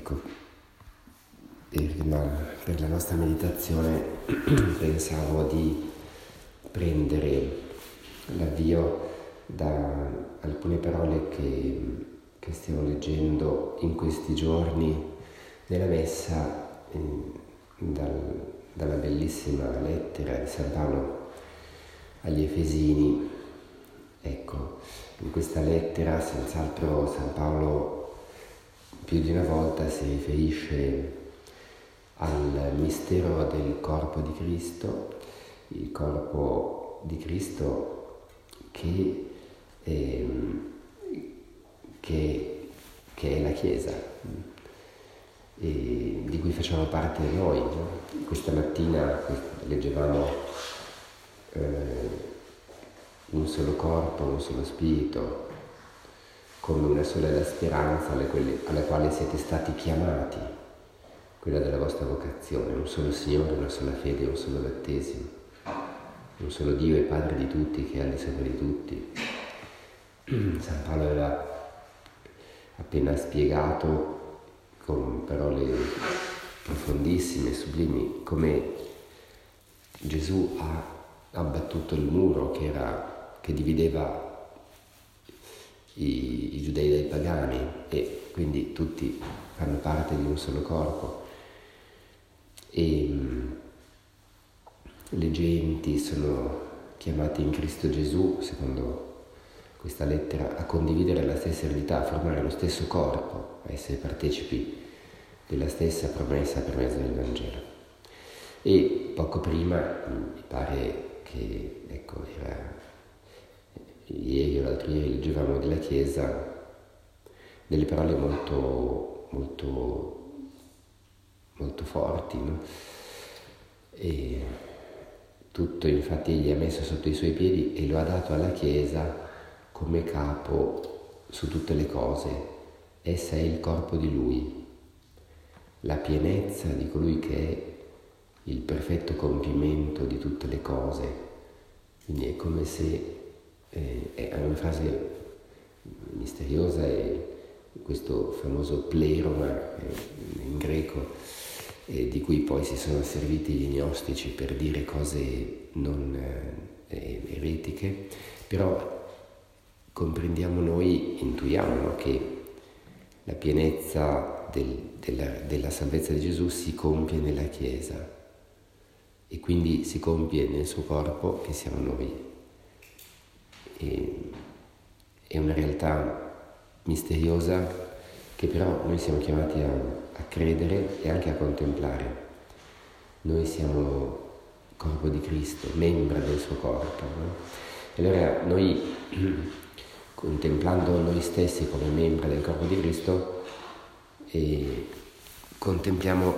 Ecco, per la nostra meditazione pensavo di prendere l'avvio da alcune parole che stiamo leggendo in questi giorni nella messa, dalla bellissima lettera di San Paolo agli Efesini. Ecco, in questa lettera senz'altro San Paolo più di una volta si riferisce al mistero del corpo di Cristo, il corpo di Cristo che è la Chiesa, e di cui facciamo parte noi, no? Questa mattina leggevamo un solo corpo, un solo spirito, come una sola la speranza alla quale siete stati chiamati, quella della vostra vocazione, un solo Signore, una sola fede, un solo battesimo, un solo Dio e Padre di tutti, che è al di sopra di tutti. San Paolo aveva appena spiegato con parole profondissime, sublimi, come Gesù ha abbattuto il muro che divideva i giudei dai pagani, e quindi tutti fanno parte di un solo corpo, e le genti sono chiamate in Cristo Gesù, secondo questa lettera, a condividere la stessa eredità, a formare lo stesso corpo, a essere partecipi della stessa promessa per mezzo del Vangelo. E poco prima, mi pare che, era ieri o l'altro ieri, leggevamo della Chiesa delle parole molto, molto, molto forti, no? E tutto infatti egli ha messo sotto i suoi piedi e lo ha dato alla Chiesa come capo su tutte le cose. Essa è il corpo di Lui, la pienezza di colui che è il perfetto compimento di tutte le cose. Quindi è come se è una frase misteriosa, è questo famoso pleroma in greco, di cui poi si sono serviti gli gnostici per dire cose non eretiche, però comprendiamo noi, intuiamo, no, che la pienezza della salvezza di Gesù si compie nella Chiesa e quindi si compie nel suo corpo, che siamo noi. È una realtà misteriosa che però noi siamo chiamati a credere e anche a contemplare. Noi siamo corpo di Cristo, membra del suo corpo, no? E allora noi, contemplando noi stessi come membra del corpo di Cristo, contempliamo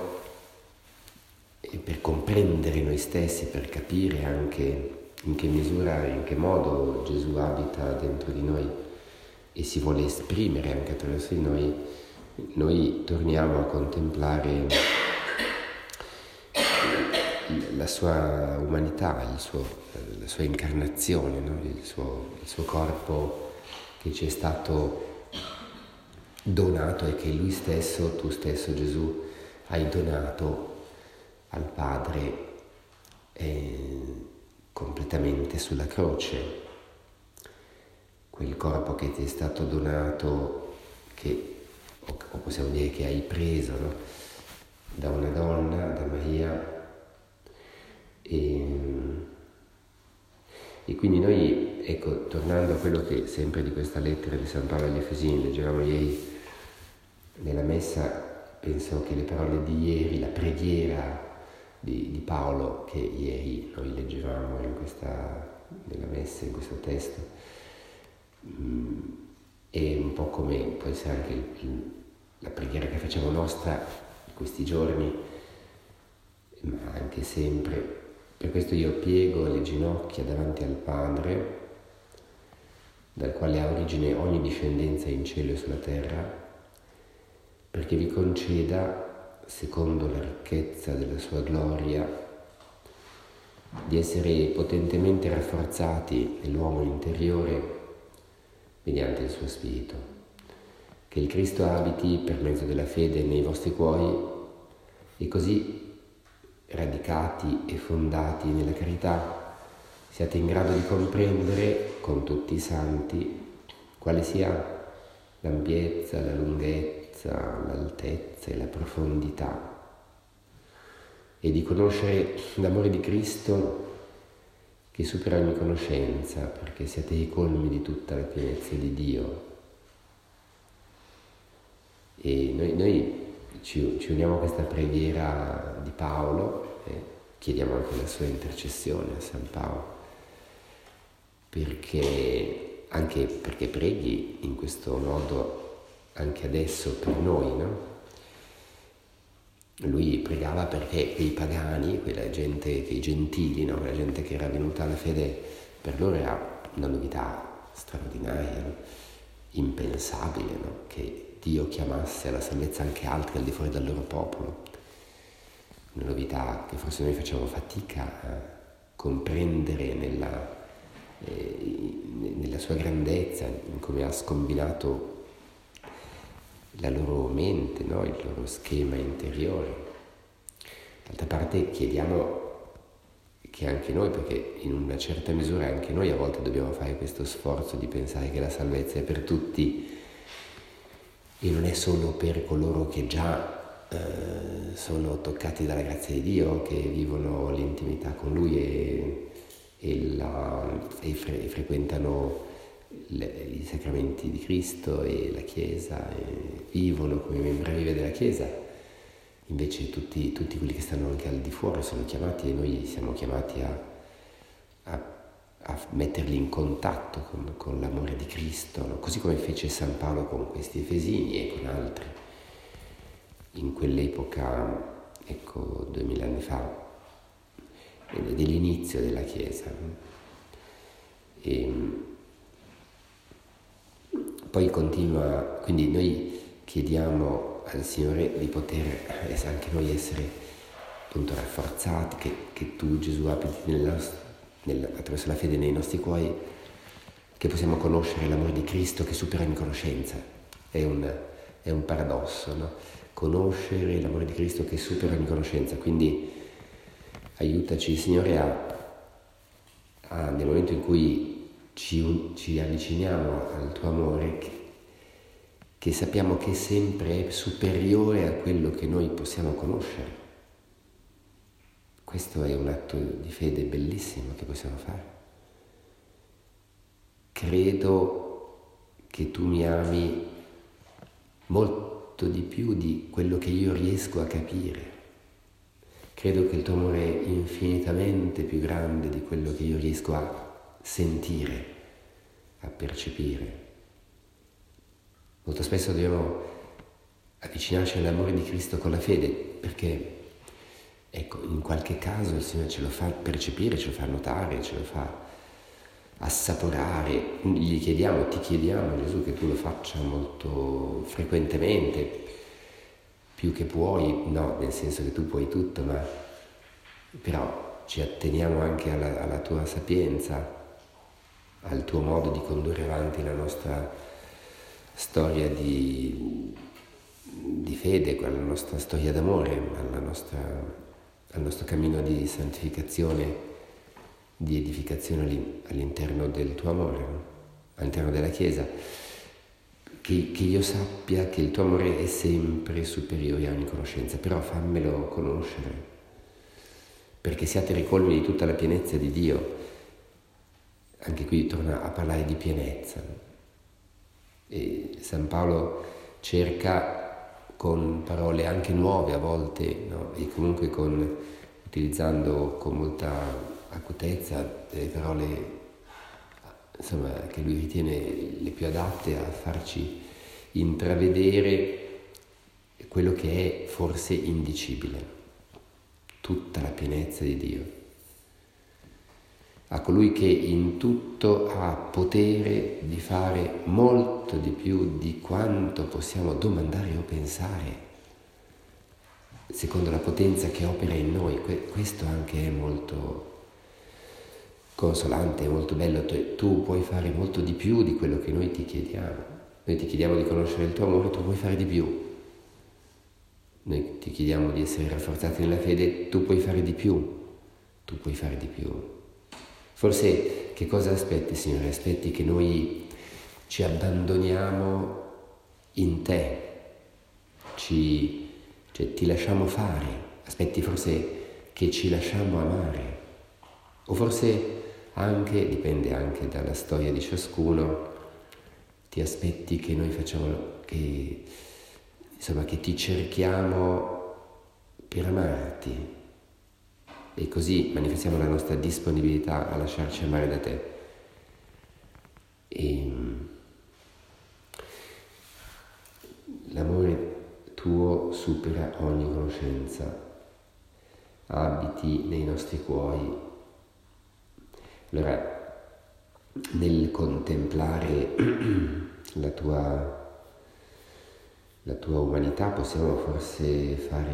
per comprendere noi stessi, per capire anche in che misura, in che modo Gesù abita dentro di noi e si vuole esprimere anche attraverso di noi torniamo a contemplare la sua umanità, la sua incarnazione, no? il suo corpo che ci è stato donato e che Lui stesso, tu stesso Gesù, hai donato al Padre completamente sulla croce. Quel corpo che ti è stato donato, o possiamo dire che hai preso, no? Da una donna, da Maria, e quindi noi, ecco, tornando a quello che sempre di questa lettera di San Paolo agli Efesini leggevamo ieri nella messa, penso che le parole di ieri, la preghiera di Paolo che ieri noi leggevamo nella messa, in questo testo, è un po' come può essere anche la preghiera che facciamo nostra in questi giorni, ma anche sempre. Per questo io piego le ginocchia davanti al Padre, dal quale ha origine ogni discendenza in cielo e sulla terra, perché vi conceda, secondo la ricchezza della sua gloria, di essere potentemente rafforzati nell'uomo interiore mediante il suo Spirito, che il Cristo abiti per mezzo della fede nei vostri cuori e così, radicati e fondati nella carità, siate in grado di comprendere con tutti i santi quale sia l'ampiezza, la lunghezza, l'altezza e la profondità, e di conoscere l'amore di Cristo che supera ogni conoscenza, perché siate i colmi di tutta la pienezza di Dio. E noi ci uniamo a questa preghiera di Paolo e chiediamo anche la sua intercessione a San Paolo, anche perché preghi in questo modo anche adesso per noi, no? Lui pregava perché quei pagani, quella gente, quei gentili, no? La gente che era venuta alla fede, per loro era una novità straordinaria, no? Impensabile, no? Che Dio chiamasse alla salvezza anche altri al di fuori del loro popolo. Una novità che forse noi facciamo fatica a comprendere nella sua grandezza, in come ha scombinato la loro mente, no? Il loro schema interiore. D'altra parte chiediamo che anche noi, perché in una certa misura anche noi a volte dobbiamo fare questo sforzo di pensare che la salvezza è per tutti e non è solo per coloro che già sono toccati dalla grazia di Dio, che vivono l'intimità con Lui e frequentano i sacramenti di Cristo e la Chiesa e vivono come membri vive della Chiesa. Invece tutti quelli che stanno anche al di fuori sono chiamati, e noi siamo chiamati a metterli in contatto con l'amore di Cristo, no? Così come fece San Paolo con questi Efesini e con altri in quell'epoca, ecco, 2000 anni fa, dell'inizio della Chiesa, no? E poi continua, quindi noi chiediamo al Signore di poter anche noi essere appunto rafforzati, che tu, Gesù, abiti attraverso la fede nei nostri cuori, che possiamo conoscere l'amore di Cristo che supera ogni conoscenza. È un paradosso, no? Conoscere l'amore di Cristo che supera ogni conoscenza. Quindi aiutaci, Signore, nel momento in cui ci avviciniamo al tuo amore, che sappiamo che sempre è superiore a quello che noi possiamo conoscere. Questo è un atto di fede bellissimo che possiamo fare. Credo che tu mi ami molto di più di quello che io riesco a capire. Credo che il tuo amore è infinitamente più grande di quello che io riesco a sentire, a percepire. Molto spesso dobbiamo avvicinarci all'amore di Cristo con la fede, perché, ecco, in qualche caso il Signore ce lo fa percepire, ce lo fa notare, ce lo fa assaporare. Ti chiediamo, Gesù, che tu lo faccia molto frequentemente, più che puoi, no, nel senso che tu puoi tutto, ma però ci atteniamo anche alla tua sapienza, al tuo modo di condurre avanti la nostra storia di fede, alla nostra storia d'amore, al nostro cammino di santificazione, di edificazione all'interno del tuo amore, no? All'interno della Chiesa, che io sappia che il tuo amore è sempre superiore a ogni conoscenza, però fammelo conoscere, perché siate ricolmi di tutta la pienezza di Dio. Anche qui torna a parlare di pienezza. E San Paolo cerca con parole anche nuove a volte, no? E comunque utilizzando con molta acutezza delle parole, insomma, che lui ritiene le più adatte a farci intravedere quello che è forse indicibile, tutta la pienezza di Dio. A colui che in tutto ha potere di fare molto di più di quanto possiamo domandare o pensare, secondo la potenza che opera in noi. Questo anche è molto consolante, è molto bello. Tu puoi fare molto di più di quello che noi ti chiediamo. Noi ti chiediamo di conoscere il tuo amore, tu puoi fare di più. Noi ti chiediamo di essere rafforzati nella fede, tu puoi fare di più. Tu puoi fare di più. Forse che cosa aspetti, Signore? Aspetti che noi ci abbandoniamo in te, ti lasciamo fare. Aspetti forse che ci lasciamo amare. O forse anche, dipende anche dalla storia di ciascuno, ti aspetti che noi facciamo, che ti cerchiamo per amarti e così manifestiamo la nostra disponibilità a lasciarci amare da te. E l'amore tuo supera ogni conoscenza, abiti nei nostri cuori. Allora, nel contemplare la tua umanità possiamo forse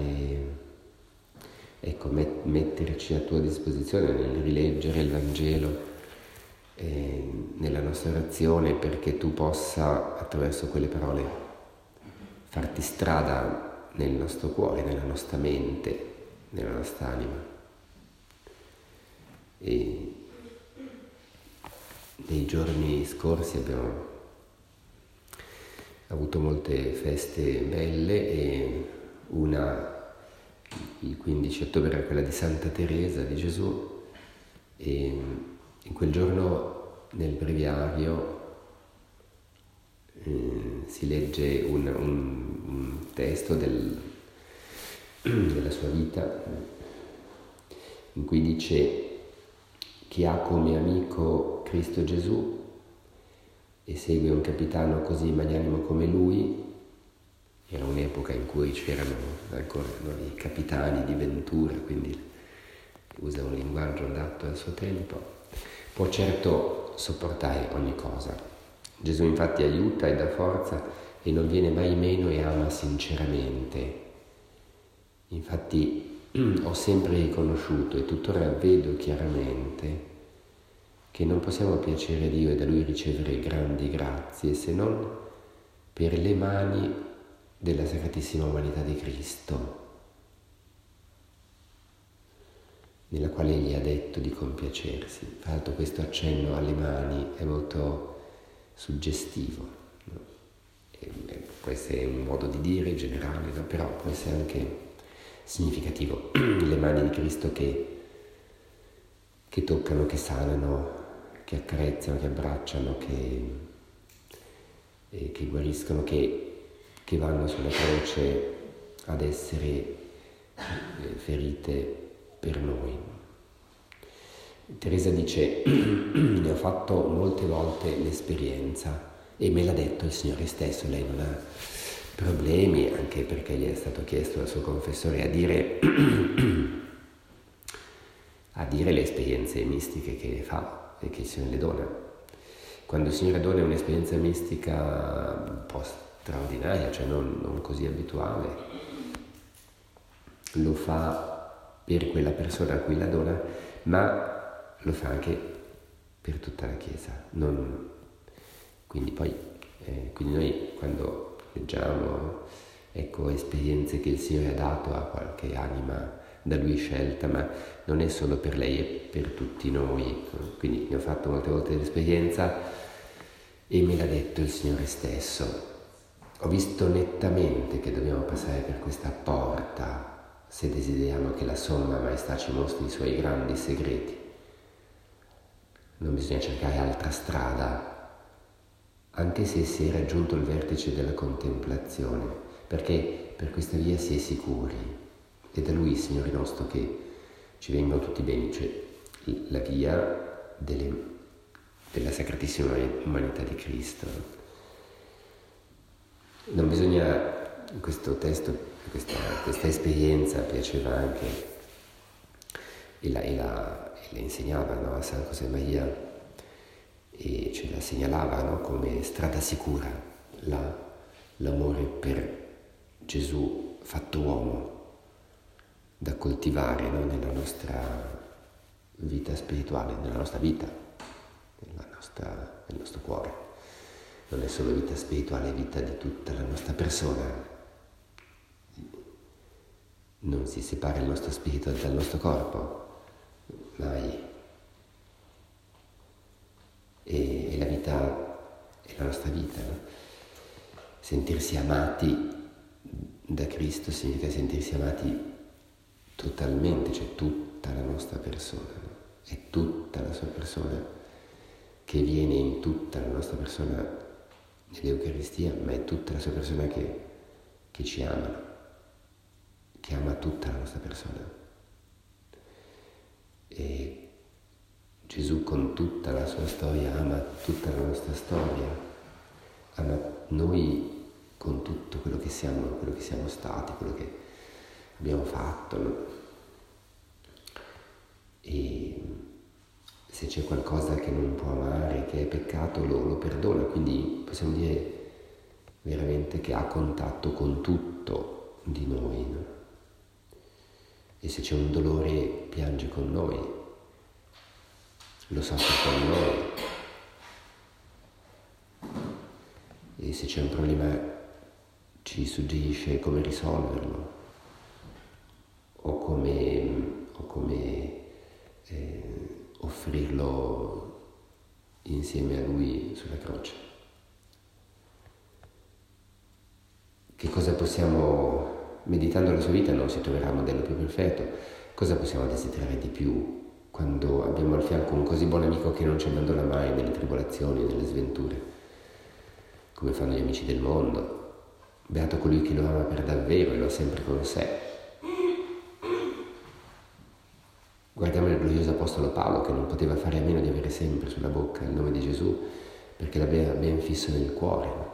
metterci a tua disposizione nel rileggere il Vangelo nella nostra orazione, perché tu possa, attraverso quelle parole, farti strada nel nostro cuore, nella nostra mente, nella nostra anima. E nei giorni scorsi abbiamo avuto molte feste belle e il 15 ottobre era quella di Santa Teresa di Gesù, e in quel giorno nel breviario si legge un testo della sua vita in cui dice: chi ha come amico Cristo Gesù e segue un capitano così magnanimo come lui. Era un'epoca in cui c'erano ancora i capitani di Ventura, quindi usa un linguaggio adatto al suo tempo, può certo sopportare ogni cosa. Gesù infatti aiuta e dà forza e non viene mai meno e ama sinceramente. Infatti ho sempre riconosciuto e tuttora vedo chiaramente che non possiamo piacere a Dio e da Lui ricevere grandi grazie se non per le mani della Sacratissima Umanità di Cristo, nella quale Egli ha detto di compiacersi. Tra l'altro questo accenno alle mani è molto suggestivo, no? Può essere un modo di dire generale, no? Però può essere anche significativo. Le mani di Cristo che toccano, che sanano, che accarezzano, che abbracciano, che guariscono, che vanno sulla croce ad essere ferite per noi. Teresa dice: ne ho fatto molte volte l'esperienza e me l'ha detto il Signore stesso. Lei non ha problemi, anche perché gli è stato chiesto dal suo confessore a dire le esperienze mistiche che fa e che il Signore le dona. Quando il Signore dona un'esperienza mistica un po' straordinaria, cioè non così abituale, lo fa per quella persona a cui la dona, ma lo fa anche per tutta la Chiesa. Quindi noi quando leggiamo esperienze che il Signore ha dato a qualche anima da Lui scelta, ma non è solo per lei, è per tutti noi. Quindi ne ho fatto molte volte l'esperienza e me l'ha detto il Signore stesso. Ho visto nettamente che dobbiamo passare per questa porta se desideriamo che la Somma Maestà ci mostri i Suoi grandi segreti. Non bisogna cercare altra strada, anche se si è raggiunto il vertice della contemplazione, perché per questa via si è sicuri. È da Lui, Signore nostro, che ci vengono tutti i beni, cioè la via della Sacratissima Umanità di Cristo. Non bisogna, in questo testo, questa esperienza piaceva anche, e la insegnava, no, a San José Maria, e ce la segnalava, no, come strada sicura, l'amore per Gesù fatto uomo, da coltivare, no, nella nostra vita spirituale, nella nostra vita, nel nostro cuore. non è solo vita spirituale, è vita di tutta la nostra persona. Non si separa il nostro spirito dal nostro corpo, mai. E la vita è la nostra vita, no? Sentirsi amati da Cristo significa sentirsi amati totalmente, cioè tutta la nostra persona, no? È tutta la sua persona che viene in tutta la nostra persona nell'Eucaristia, ma è tutta la sua persona che ci ama, no? Che ama tutta la nostra persona. E Gesù con tutta la sua storia ama tutta la nostra storia, ama noi con tutto quello che siamo stati, quello che abbiamo fatto, no? E se c'è qualcosa che non può amare, che è peccato, lo perdona, quindi possiamo dire veramente che ha contatto con tutto di noi, no? E se c'è un dolore piange con noi, lo soffre con noi, e se c'è un problema ci suggerisce come risolverlo o come offrirlo insieme a Lui sulla croce. Che cosa possiamo, meditando la sua vita non si troverà un modello più perfetto, cosa possiamo desiderare di più quando abbiamo al fianco un così buon amico che non ci abbandona mai nelle tribolazioni, nelle sventure, come fanno gli amici del mondo. Beato colui che lo ama per davvero e lo ha sempre con sé. Guardiamo il glorioso apostolo Paolo, che non poteva fare a meno di avere sempre sulla bocca il nome di Gesù, perché l'aveva ben fisso nel cuore, no?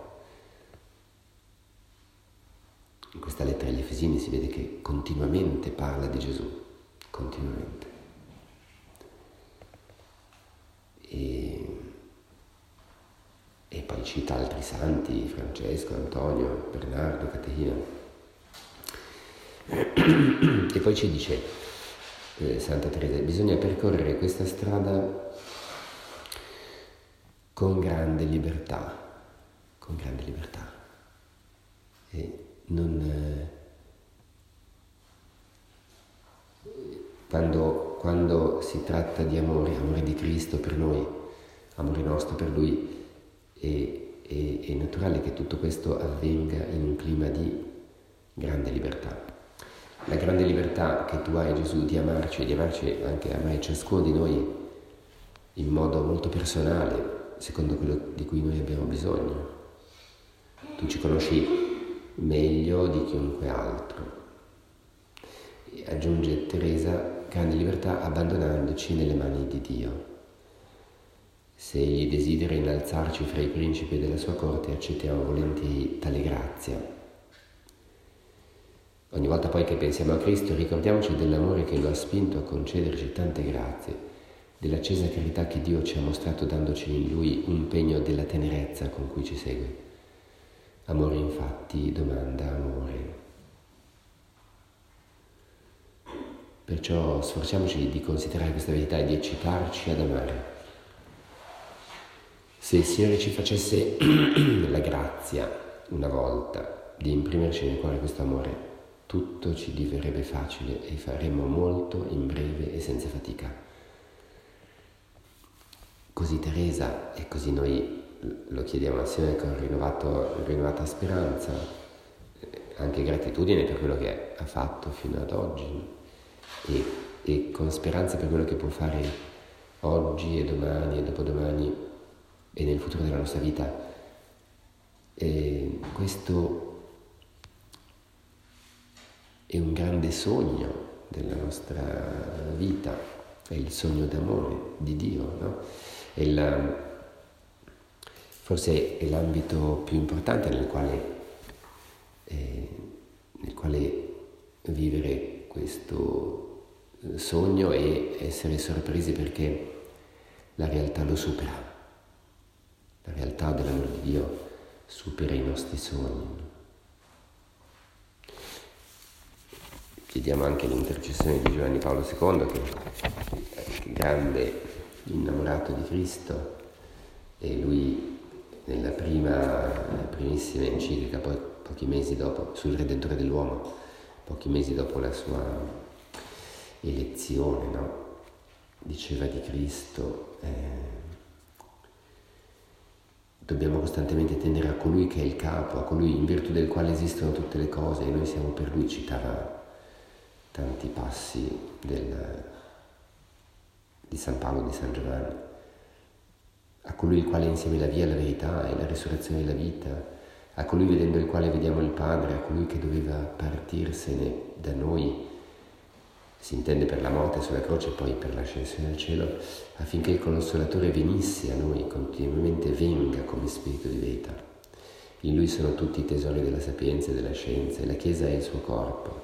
In questa lettera agli Efesini si vede che continuamente parla di Gesù, continuamente. E poi cita altri santi, Francesco, Antonio, Bernardo, Caterina. E poi ci dice Santa Teresa, bisogna percorrere questa strada con grande libertà, E quando si tratta di amore di Cristo per noi, amore nostro per Lui, è naturale che tutto questo avvenga in un clima di grande libertà. La grande libertà che tu hai, Gesù, di amarci e di amarci anche amare ciascuno di noi in modo molto personale, secondo quello di cui noi abbiamo bisogno. Tu ci conosci meglio di chiunque altro. E aggiunge Teresa, grande libertà abbandonandoci nelle mani di Dio. Se egli desidera innalzarci fra i principi della sua corte, accettiamo volentieri tale grazia. Ogni volta poi che pensiamo a Cristo, ricordiamoci dell'amore che lo ha spinto a concederci tante grazie, dell'accesa carità che Dio ci ha mostrato dandoci in Lui un pegno della tenerezza con cui ci segue. Amore infatti domanda amore. Perciò sforziamoci di considerare questa verità e di eccitarci ad amare. Se il Signore ci facesse la grazia una volta di imprimerci nel cuore questo amore, tutto ci diverrebbe facile e faremmo molto in breve e senza fatica. Così Teresa e così noi lo chiediamo al Signore con rinnovata speranza, anche gratitudine per quello che ha fatto fino ad oggi e con speranza per quello che può fare oggi e domani e dopodomani e nel futuro della nostra vita. E questo è un grande sogno della nostra vita, è il sogno d'amore di Dio, no? Forse è l'ambito più importante nel quale vivere questo sogno e essere sorpresi perché la realtà lo supera. La realtà dell'amore di Dio supera i nostri sogni. Chiediamo anche l'intercessione di Giovanni Paolo II, che è grande innamorato di Cristo, e lui nella primissima enciclica, poi pochi mesi dopo, sul Redentore dell'uomo, pochi mesi dopo la sua elezione, no? Diceva di Cristo, dobbiamo costantemente tendere a colui che è il capo, a colui in virtù del quale esistono tutte le cose, e noi siamo per lui. Citava tanti passi di San Paolo, di San Giovanni, a colui il quale è insieme la via, la verità e la risurrezione e la vita, a colui vedendo il quale vediamo il Padre, a colui che doveva partirsene da noi, si intende per la morte sulla croce e poi per l'ascensione al cielo, affinché il Consolatore venisse a noi, continuamente venga come Spirito di verità. In lui sono tutti i tesori della sapienza e della scienza, e la Chiesa è il suo corpo.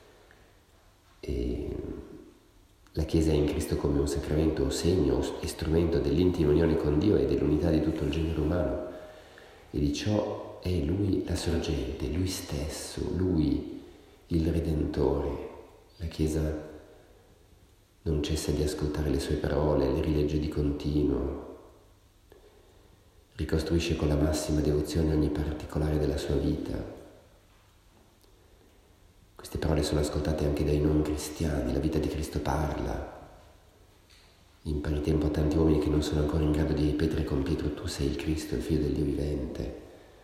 E la Chiesa è in Cristo come un sacramento o segno e strumento dell'intima unione con Dio e dell'unità di tutto il genere umano. E di ciò è Lui la sorgente, Lui stesso, Lui il Redentore. La Chiesa non cessa di ascoltare le sue parole, le rilegge di continuo, ricostruisce con la massima devozione ogni particolare della sua vita. Queste parole sono ascoltate anche dai non cristiani, la vita di Cristo parla. In pari tempo a tanti uomini che non sono ancora in grado di ripetere con Pietro: tu sei il Cristo, il Figlio del Dio vivente.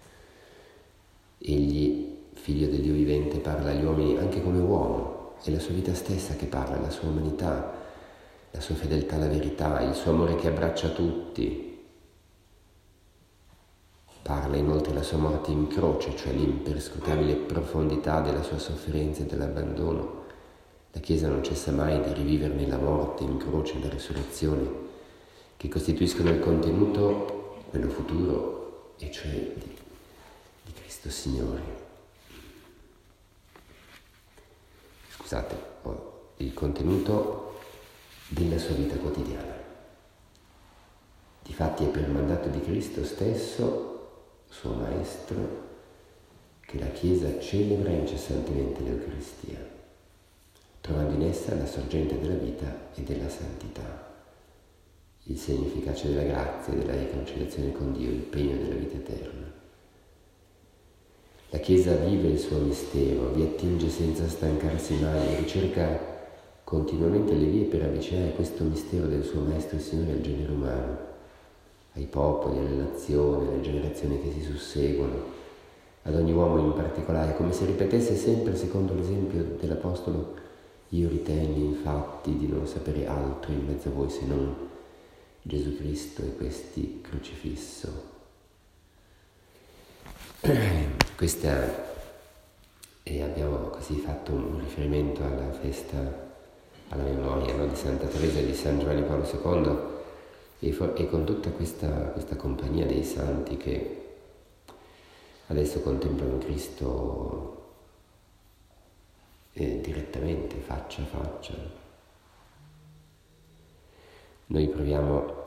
Egli, Figlio del Dio vivente, parla agli uomini anche come uomo. È la sua vita stessa che parla, la sua umanità, la sua fedeltà alla verità, il suo amore che abbraccia tutti. Parla inoltre la sua morte in croce, cioè l'imperscrutabile profondità della sua sofferenza e dell'abbandono. La Chiesa non cessa mai di riviverne la morte in croce e la risurrezione, che costituiscono il contenuto, quello futuro, e cioè di Cristo Signore. Scusate, il contenuto della sua vita quotidiana. Difatti è per mandato di Cristo stesso, suo Maestro, che la Chiesa celebra incessantemente l'Eucaristia, trovando in essa la sorgente della vita e della santità, il segno efficace della grazia e della riconciliazione con Dio, il pegno della vita eterna. La Chiesa vive il suo mistero, vi attinge senza stancarsi mai, ricerca continuamente le vie per avvicinare questo mistero del suo Maestro e Signore al genere umano, ai popoli, alle nazioni, alle generazioni che si susseguono, ad ogni uomo in particolare, come se ripetesse sempre secondo l'esempio dell'Apostolo: io ritenni infatti di non sapere altro in mezzo a voi se non Gesù Cristo e questi crocifisso. E abbiamo così fatto un riferimento alla festa, alla memoria, no, di Santa Teresa e di San Giovanni Paolo II, e con tutta questa compagnia dei santi che adesso contemplano Cristo direttamente, faccia a faccia. Noi proviamo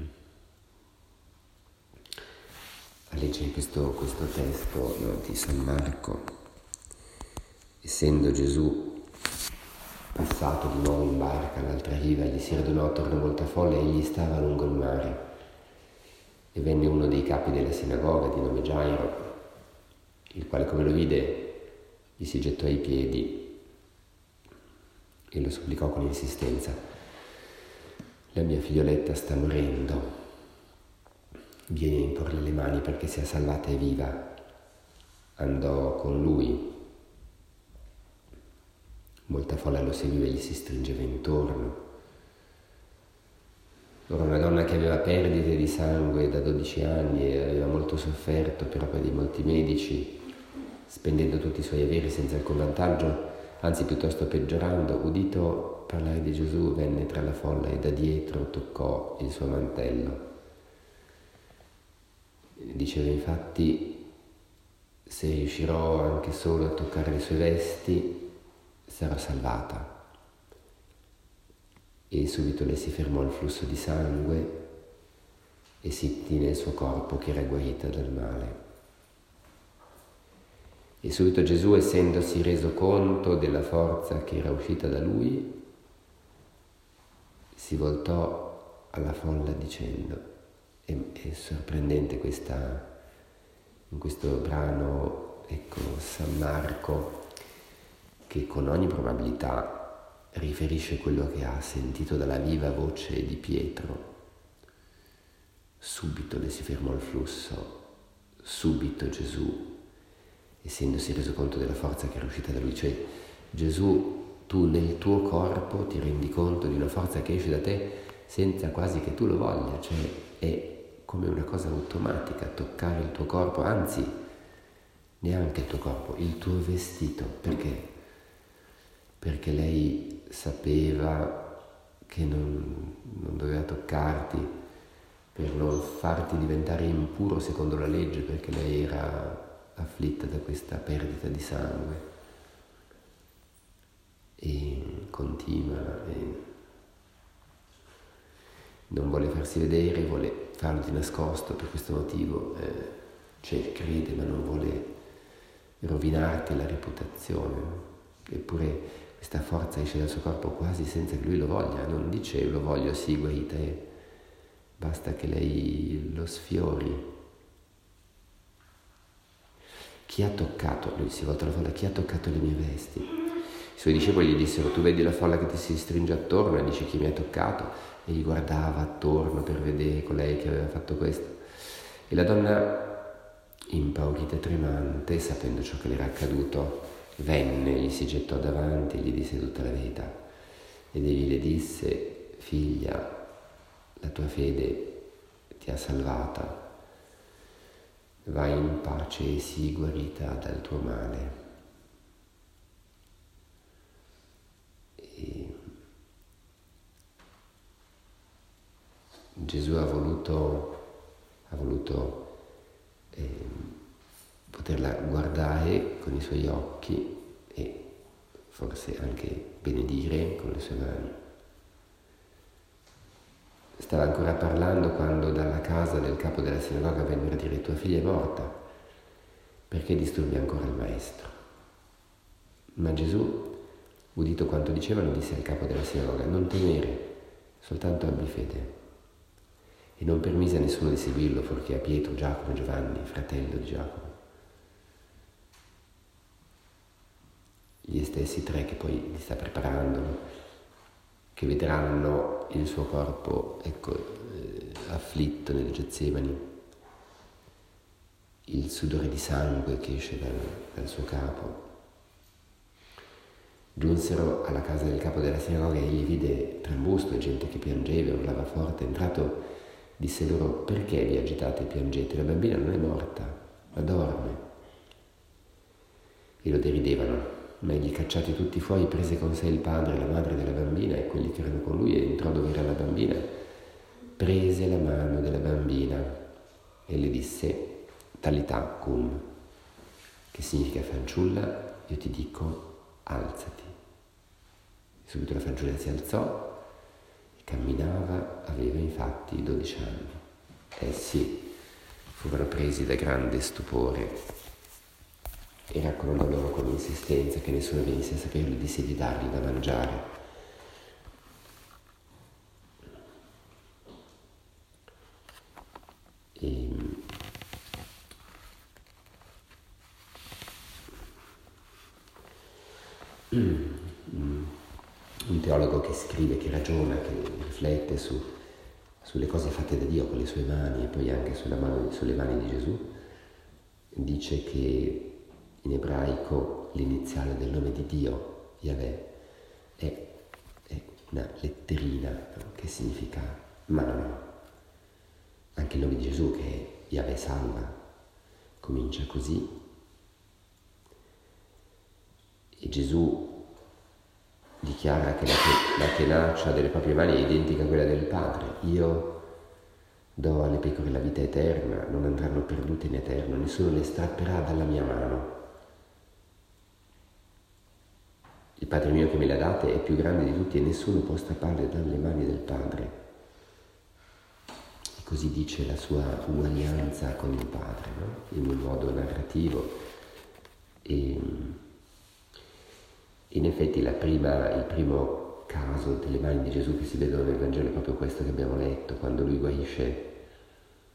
a leggere questo testo, no, di San Marco. Essendo Gesù passato di nuovo in barca all'altra riva, gli si radunò attorno molta folla e egli stava lungo il mare. E venne uno dei capi della sinagoga, di nome Gairo, il quale, come lo vide, gli si gettò ai piedi e lo supplicò con insistenza: la mia figlioletta sta morendo, vieni a imporle le mani perché sia salvata e viva. Andò con lui. Molta folla lo seguiva e gli si stringeva intorno. Ora una donna che aveva perdite di sangue da 12 anni e aveva molto sofferto per opera di molti medici, spendendo tutti i suoi averi senza alcun vantaggio, anzi piuttosto peggiorando, udito parlare di Gesù, venne tra la folla e da dietro toccò il suo mantello. Diceva infatti: se riuscirò anche solo a toccare le sue vesti, sarò salvata. E subito le si fermò il flusso di sangue e sentì nel suo corpo che era guarita dal male. E subito Gesù, essendosi reso conto della forza che era uscita da lui, si voltò alla folla dicendo: È sorprendente in questo brano, ecco, San Marco, che con ogni probabilità riferisce quello che ha sentito dalla viva voce di Pietro. Subito le si fermò il flusso, subito Gesù, essendosi reso conto della forza che era uscita da lui, cioè Gesù, tu nel tuo corpo ti rendi conto di una forza che esce da te senza quasi che tu lo voglia, cioè è come una cosa automatica toccare il tuo corpo, anzi neanche il tuo corpo, il tuo vestito. Perché? Perché lei sapeva che non doveva toccarti per non farti diventare impuro secondo la legge, perché lei era afflitta da questa perdita di sangue e continua e non vuole farsi vedere, vuole farlo di nascosto. Per questo motivo crede, ma non vuole rovinarti la reputazione. Eppure questa forza esce dal suo corpo quasi senza che lui lo voglia, non dice lo voglio, sì, guarita, basta che lei lo sfiori. Chi ha toccato, lui si volta alla folla, chi ha toccato le mie vesti? I suoi discepoli gli dissero, tu vedi la folla che ti si stringe attorno e dici chi mi ha toccato? E gli guardava attorno per vedere colei che aveva fatto questo. E la donna, impaurita e tremante, sapendo ciò che le era accaduto, venne, gli si gettò davanti e gli disse tutta la verità. Ed egli le disse, figlia, la tua fede ti ha salvata, vai in pace e sii guarita dal tuo male. E Gesù ha voluto poterla guardare con i suoi occhi e forse anche benedire con le sue mani. Stava ancora parlando quando dalla casa del capo della sinagoga vennero a dire tua figlia è morta, perché disturbi ancora il maestro? Ma Gesù, udito quanto dicevano, disse al capo della sinagoga non temere, soltanto abbi fede. E non permise a nessuno di seguirlo, fuorché a Pietro, Giacomo e Giovanni, fratello di Giacomo. Gli stessi tre che poi li sta preparando, che vedranno il suo corpo, afflitto nelle Getsemani, il sudore di sangue che esce dal suo capo. Giunsero alla casa del capo della sinagoga e egli vide trambusto e gente che piangeva e urlava forte. Entrato disse loro, perché vi agitate e piangete? La bambina non è morta, ma dorme. E lo deridevano, ma egli, cacciati tutti fuori, prese con sé il padre e la madre della bambina e quelli che erano con lui e entrò dove era la bambina, prese la mano della bambina e le disse, talità cum, che significa fanciulla, io ti dico, alzati. E subito la fanciulla si alzò, camminava, aveva infatti 12 anni. Essi furono presi da grande stupore e raccomandò loro con insistenza che nessuno venisse a saperlo e disse di dargli da mangiare. Un teologo che scrive, che ragiona, che riflette sulle cose fatte da Dio con le sue mani e poi anche sulle mani di Gesù, dice che in ebraico l'iniziale del nome di Dio, Yahweh, è una letterina, no? Che significa mano. Anche il nome di Gesù, che è Yahweh salva, comincia così. E Gesù dichiara che la tenacia delle proprie mani è identica a quella del Padre. Io do alle pecore la vita eterna, non andranno perdute in eterno, nessuno le strapperà dalla mia mano. Il Padre mio che me la date è più grande di tutti e nessuno può strapparle dalle mani del Padre. E così dice la sua uguaglianza con il Padre, no? In un modo narrativo. E in effetti il primo caso delle mani di Gesù che si vedono nel Vangelo è proprio questo che abbiamo letto, quando lui guarisce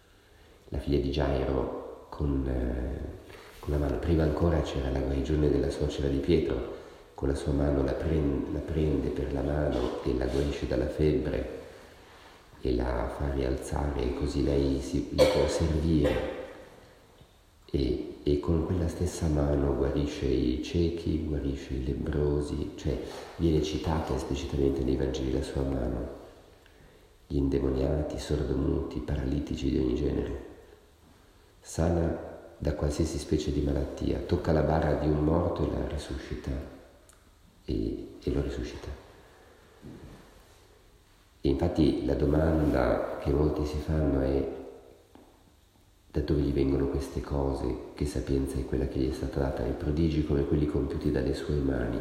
la figlia di Gairo con la mano. Prima ancora c'era la guarigione della suocera di Pietro, con la sua mano la prende per la mano e la guarisce dalla febbre e la fa rialzare, e così lei le può servire, e con quella stessa mano guarisce i ciechi, guarisce i lebbrosi, cioè viene citata esplicitamente nei Vangeli la sua mano, gli indemoniati, sordomuti, paralitici di ogni genere, sana da qualsiasi specie di malattia, tocca la bara di un morto e la risuscita, e lo risuscita. E infatti la domanda che molti si fanno è: da dove gli vengono queste cose? Che sapienza è quella che gli è stata data? I prodigi come quelli compiuti dalle sue mani.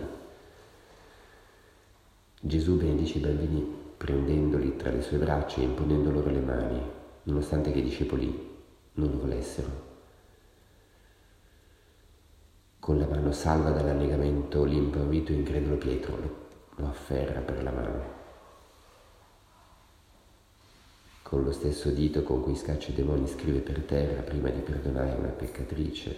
Gesù benedice i bambini prendendoli tra le sue braccia e imponendo loro le mani, nonostante che i discepoli non lo volessero. Con la mano salva dall'annegamento l'impaurito e incredulo Pietro, lo afferra per la mano. Con lo stesso dito con cui scaccia i demoni scrive per terra prima di perdonare una peccatrice,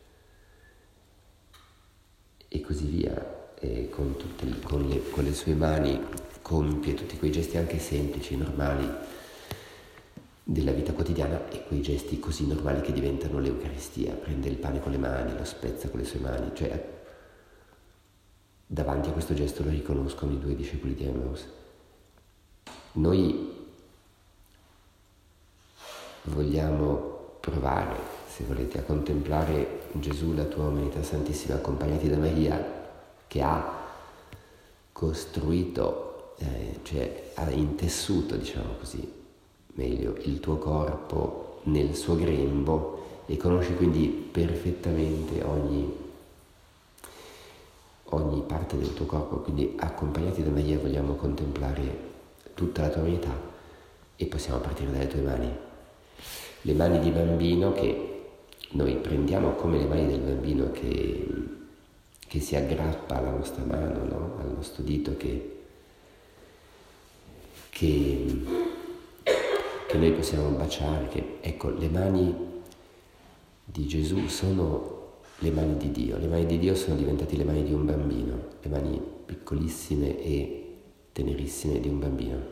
e così via, e con le sue mani compie tutti quei gesti anche semplici, normali della vita quotidiana, e quei gesti così normali che diventano l'Eucaristia. Prende il pane con le mani, lo spezza con le sue mani, cioè davanti a questo gesto lo riconoscono i 2 discepoli di Emmaus. Noi vogliamo provare, se volete, a contemplare Gesù, la tua umanità santissima, accompagnati da Maria, che ha costruito, cioè ha intessuto, diciamo così, meglio, il tuo corpo nel suo grembo, e conosci quindi perfettamente ogni parte del tuo corpo. Quindi, accompagnati da Maria, vogliamo contemplare tutta la tua umanità, e possiamo partire dalle tue mani. Le mani di bambino che noi prendiamo come le mani del bambino che si aggrappa alla nostra mano, no? Al nostro dito, che noi possiamo baciare. Ecco, le mani di Gesù sono le mani di Dio. Le mani di Dio sono diventate le mani di un bambino, le mani piccolissime e tenerissime di un bambino.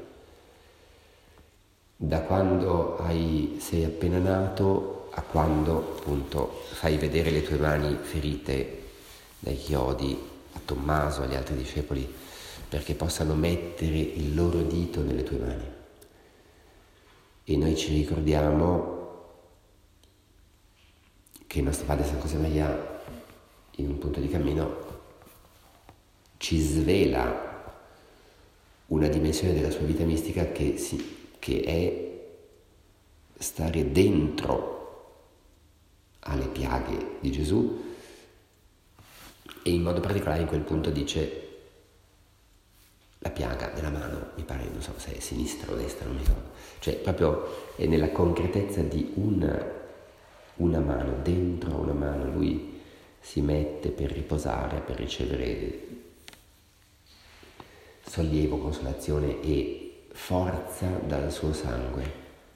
Da quando sei appena nato a quando appunto fai vedere le tue mani ferite dai chiodi a Tommaso, agli altri discepoli, perché possano mettere il loro dito nelle tue mani. E noi ci ricordiamo che il nostro Padre San Josemaria, in un punto di cammino, ci svela una dimensione della sua vita mistica che è stare dentro alle piaghe di Gesù, e in modo particolare in quel punto dice la piaga della mano, mi pare, non so se è sinistra o destra, non mi ricordo, cioè proprio è nella concretezza di una mano, dentro una mano lui si mette per riposare, per ricevere sollievo, consolazione e forza dal suo sangue,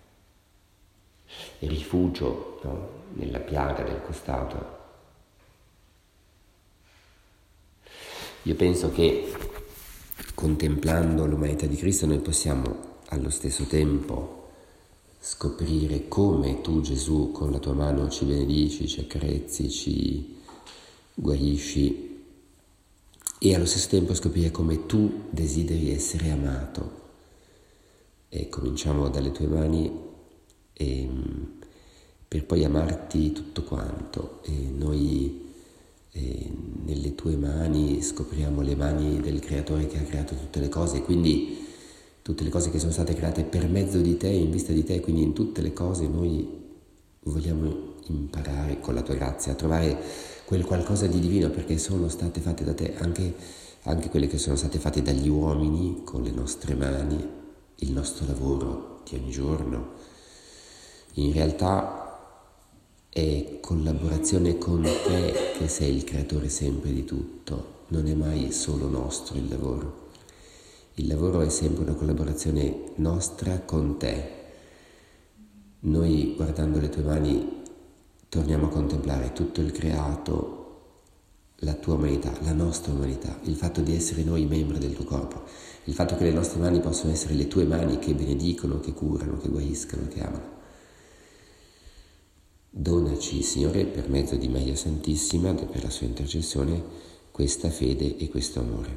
e rifugio, no? Nella piaga del costato. Io penso che contemplando l'umanità di Cristo noi possiamo allo stesso tempo scoprire come tu, Gesù, con la tua mano ci benedici, ci accarezzi, ci guarisci, e allo stesso tempo scoprire come tu desideri essere amato. E cominciamo dalle tue mani, per poi amarti tutto quanto, e noi nelle tue mani scopriamo le mani del Creatore che ha creato tutte le cose, quindi tutte le cose che sono state create per mezzo di te, in vista di te. Quindi in tutte le cose noi vogliamo imparare con la tua grazia a trovare quel qualcosa di divino, perché sono state fatte da te, anche quelle che sono state fatte dagli uomini con le nostre mani, il nostro lavoro di ogni giorno. In realtà è collaborazione con te che sei il creatore sempre di tutto, non è mai solo nostro il lavoro. Il lavoro è sempre una collaborazione nostra con te, Noi, guardando le tue mani, torniamo a contemplare tutto il creato, la tua umanità, la nostra umanità, il fatto di essere noi membri del tuo corpo, il fatto che le nostre mani possono essere le tue mani che benedicono, che curano, che guariscono, che amano. Donaci, Signore, per mezzo di Maria Santissima, per la sua intercessione, questa fede e questo amore.